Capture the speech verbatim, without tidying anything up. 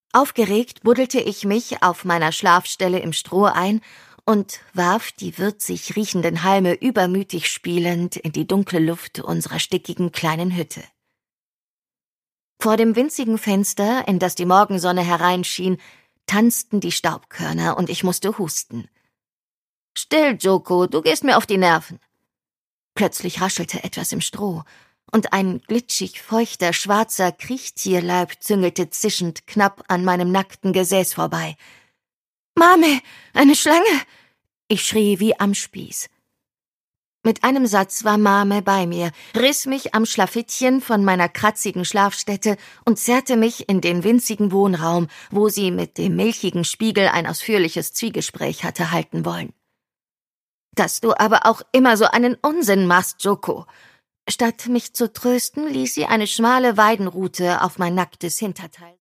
Aufgeregt buddelte ich mich auf meiner Schlafstelle im Stroh ein und warf die würzig riechenden Halme übermütig spielend in die dunkle Luft unserer stickigen kleinen Hütte. Vor dem winzigen Fenster, in das die Morgensonne hereinschien, tanzten die Staubkörner und ich musste husten. »Still, Joko, du gehst mir auf die Nerven!« Plötzlich raschelte etwas im Stroh, und ein glitschig feuchter, schwarzer Kriechtierleib züngelte zischend knapp an meinem nackten Gesäß vorbei. »Mame, eine Schlange!« Ich schrie wie am Spieß. Mit einem Satz war Mame bei mir, riss mich am Schlafittchen von meiner kratzigen Schlafstätte und zerrte mich in den winzigen Wohnraum, wo sie mit dem milchigen Spiegel ein ausführliches Zwiegespräch hatte halten wollen. »Dass du aber auch immer so einen Unsinn machst, Joko!« Statt mich zu trösten, ließ sie eine schmale Weidenrute auf mein nacktes Hinterteil